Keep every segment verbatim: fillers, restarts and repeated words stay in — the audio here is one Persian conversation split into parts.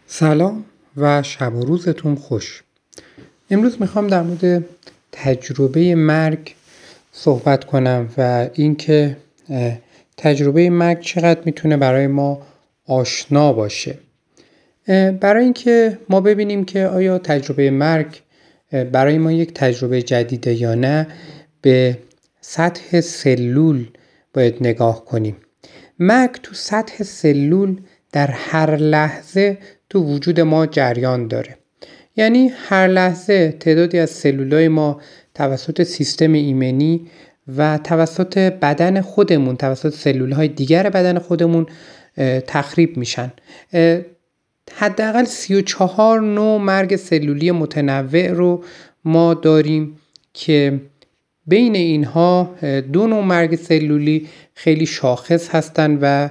سلام و شب و روزتون خوش. امروز میخوام در مورد تجربه مرگ صحبت کنم و اینکه تجربه مرگ چقدر میتونه برای ما آشنا باشه. برای اینکه ما ببینیم که آیا تجربه مرگ برای ما یک تجربه جدیده یا نه، به سطح سلول باید نگاه کنیم. مرگ تو سطح سلول در هر لحظه تو وجود ما جریان داره. یعنی هر لحظه تعدادی از سلولای ما توسط سیستم ایمنی و توسط بدن خودمون، توسط سلولهای دیگر بدن خودمون تخریب میشن. حداقل سی و چهار نوع مرگ سلولی متنوع رو ما داریم که بین اینها دو نوع مرگ سلولی خیلی شاخص هستن و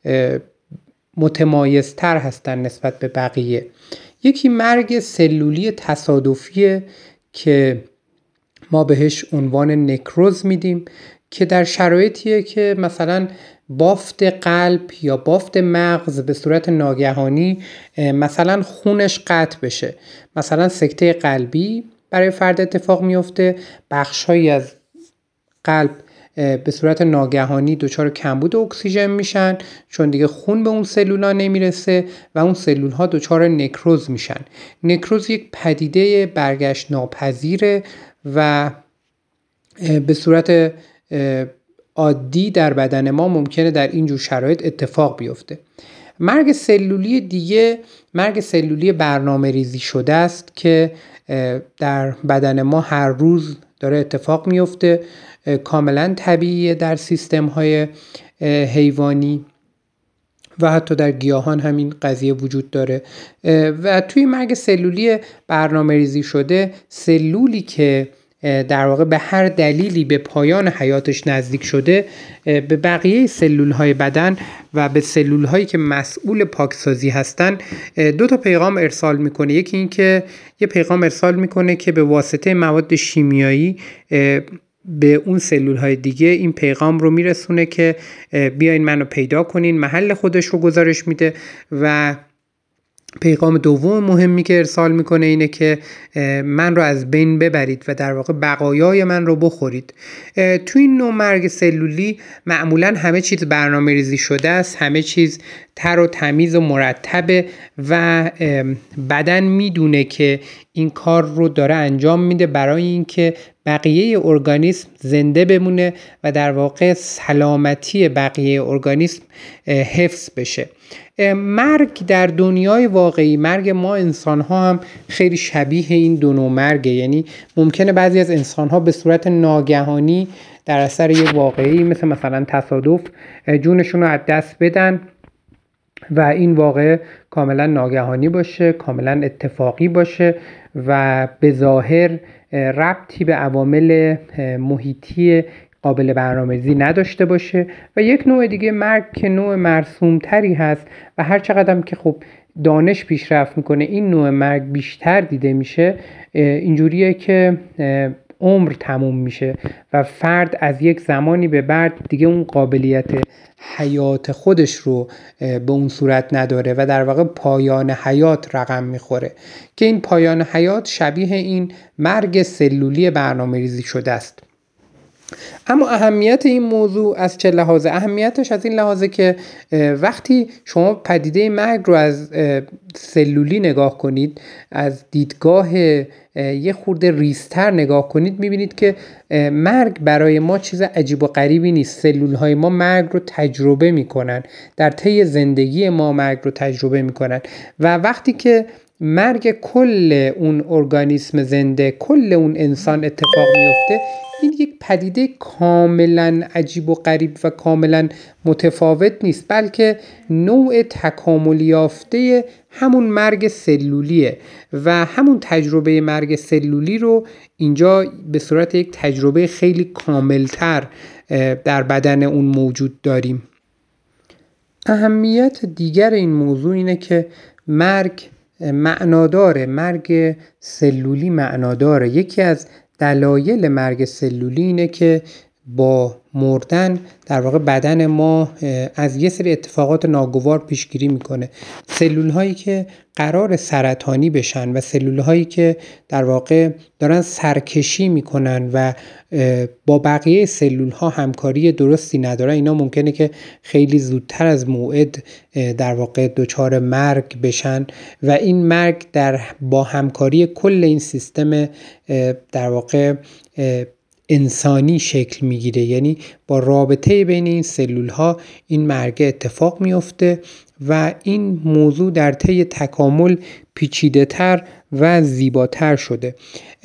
متمایزتر هستن نسبت به بقیه. یکی مرگ سلولی تصادفیه که ما بهش عنوان نکروز میدیم، که در شرایطیه که مثلا بافت قلب یا بافت مغز به صورت ناگهانی مثلا خونش قطع بشه، مثلا سکته قلبی برای فرد اتفاق میفته، بخشایی از قلب به صورت ناگهانی دچار کمبود اکسیژن میشن چون دیگه خون به اون سلول‌ها نمیرسه و اون سلول‌ها دچار نکروز میشن. نکروز یک پدیده برگشت ناپذیره و به صورت عادی در بدن ما ممکنه در اینجور شرایط اتفاق بیفته. مرگ سلولی دیگه مرگ سلولی برنامه ریزی شده است که در بدن ما هر روز داره اتفاق میفته، کاملا طبیعیه در سیستم های حیوانی و حتی در گیاهان همین قضیه وجود داره. و توی مرگ سلولی برنامه ریزی شده، سلولی که در واقع به هر دلیلی به پایان حیاتش نزدیک شده به بقیه سلول های بدن و به سلول هایی که مسئول پاکسازی هستن دو تا پیغام ارسال میکنه. یکی این که یه پیغام ارسال میکنه که به واسطه مواد شیمیایی به اون سلول های دیگه این پیغام رو میرسونه که بیاین منو پیدا کنین، محل خودش رو گزارش میده. و پیغام دوم مهمی که ارسال میکنه اینه که من رو از بین ببرید و در واقع بقایای من رو بخورید. تو این نوع مرگ سلولی معمولا همه چیز برنامه ریزی شده است، همه چیز تر و تمیز و مرتبه و بدن میدونه که این کار رو داره انجام میده برای اینکه بقیه ارگانیسم زنده بمونه و در واقع سلامتی بقیه ارگانیسم حفظ بشه. مرگ در دنیای واقعی، مرگ ما انسان ها هم خیلی شبیه این دو نوع مرگه. یعنی ممکنه بعضی از انسان ها به صورت ناگهانی در اثر یه واقعی مثل مثلا تصادف جونشون رو از دست بدن و این واقعه کاملا ناگهانی باشه، کاملا اتفاقی باشه و به ظاهر ربطی به عوامل محیطی قابل برنامه‌ریزی نداشته باشه. و یک نوع دیگه مرگ که نوع مرسوم تری هست و هر چقدر هم که خب دانش پیشرفت میکنه این نوع مرگ بیشتر دیده میشه، اینجوریه که عمر تموم میشه و فرد از یک زمانی به بعد دیگه اون قابلیت حیات خودش رو به اون صورت نداره و در واقع پایان حیات رقم میخوره، که این پایان حیات شبیه این مرگ سلولی برنامه ریزی شده است. اما اهمیت این موضوع از چه لحاظه؟ اهمیتش از این لحاظه که وقتی شما پدیده مرگ رو از سلولی نگاه کنید، از دیدگاه یه خورده ریزتر نگاه کنید، میبینید که مرگ برای ما چیز عجیب و غریبی نیست. سلول های ما مرگ رو تجربه میکنن، در طی زندگی ما مرگ رو تجربه میکنن و وقتی که مرگ کل اون ارگانیسم زنده، کل اون انسان اتفاق میفته، این یک پدیده کاملا عجیب و غریب و کاملا متفاوت نیست، بلکه نوع تکامل یافته همون مرگ سلولیه و همون تجربه مرگ سلولی رو اینجا به صورت یک تجربه خیلی کاملتر در بدن اون موجود داریم. اهمیت دیگر این موضوع اینه که مرگ معناداره، مرگ سلولی معناداره. یکی از دلایل مرگ سلولی اینه که با مردن در واقع بدن ما از یه سری اتفاقات ناگوار پیشگیری میکنه. سلول هایی که قرار سرطانی بشن و سلول هایی که در واقع دارن سرکشی میکنن و با بقیه سلول ها همکاری درستی ندارن، اینا ممکنه که خیلی زودتر از موعد در واقع دچار مرگ بشن و این مرگ در با همکاری کل این سیستم در واقع انسانی شکل میگیره. یعنی با رابطه بین این سلول ها این مرگ اتفاق میفته و این موضوع در طی تکامل پیچیده تر و زیباتر شده.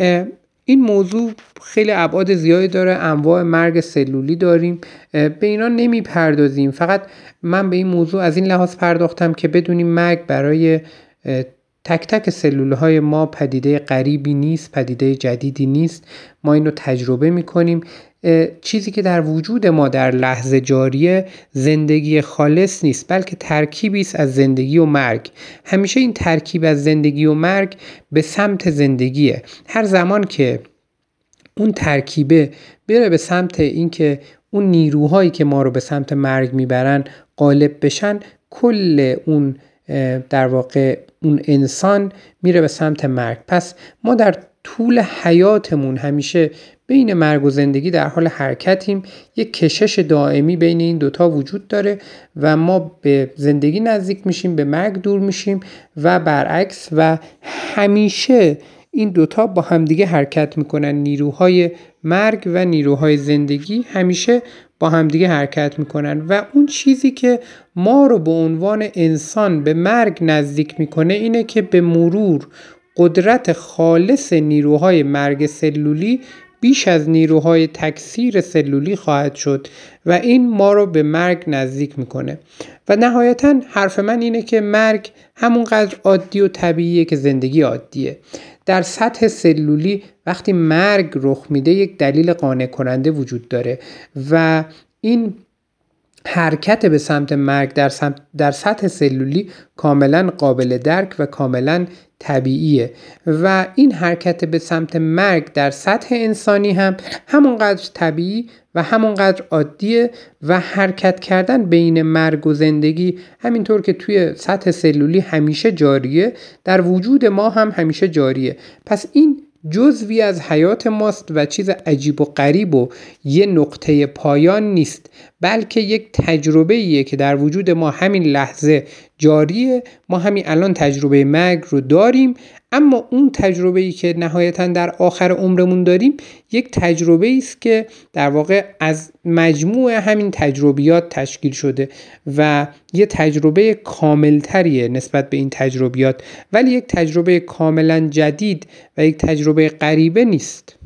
این موضوع خیلی ابعاد زیادی داره، انواع مرگ سلولی داریم، به اینا نمی پردازیم. فقط من به این موضوع از این لحاظ پرداختم که بدونیم مرگ برای تک تک سلول های ما پدیده غریبی نیست، پدیده جدیدی نیست. ما اینو تجربه میکنیم. چیزی که در وجود ما در لحظه جاریه زندگی خالص نیست، بلکه ترکیبی است از زندگی و مرگ. همیشه این ترکیب از زندگی و مرگ به سمت زندگیه. هر زمان که اون ترکیبه بره به سمت این که اون نیروهایی که ما رو به سمت مرگ میبرن غالب بشن، کل اون در واقع اون انسان میره به سمت مرگ. پس ما در طول حیاتمون همیشه بین مرگ و زندگی در حال حرکتیم. یک کشش دائمی بین این دوتا وجود داره و ما به زندگی نزدیک میشیم، به مرگ دور میشیم و برعکس، و همیشه این دوتا با همدیگه حرکت میکنن. نیروهای مرگ و نیروهای زندگی همیشه با همدیگه حرکت میکنن و اون چیزی که ما رو به عنوان انسان به مرگ نزدیک میکنه اینه که به مرور قدرت خالص نیروهای مرگ سلولی بیش از نیروهای تکثیر سلولی خواهد شد و این ما رو به مرگ نزدیک میکنه. و نهایتاً حرف من اینه که مرگ همونقدر عادی و طبیعیه که زندگی عادیه. در سطح سلولی وقتی مرگ رخ میده یک دلیل قانع کننده وجود داره و این حرکت به سمت مرگ در, سمت در سطح سلولی کاملا قابل درک و کاملا طبیعیه و این حرکت به سمت مرگ در سطح انسانی هم همونقدر طبیعی و همونقدر عادیه و حرکت کردن بین مرگ و زندگی همینطور که توی سطح سلولی همیشه جاریه، در وجود ما هم همیشه جاریه. پس این جزوی از حیات ماست و چیز عجیب و غریب و یه نقطه پایان نیست، بلکه یک تجربه ایه که در وجود ما همین لحظه جاریه. ما همین الان تجربه مرگ رو داریم، اما اون تجربه ای که نهایتاً در آخر عمرمون داریم یک تجربه است که در واقع از مجموع همین تجربیات تشکیل شده و یه تجربه کاملتریه نسبت به این تجربیات، ولی یک تجربه کاملا جدید و یک تجربه غریبه نیست.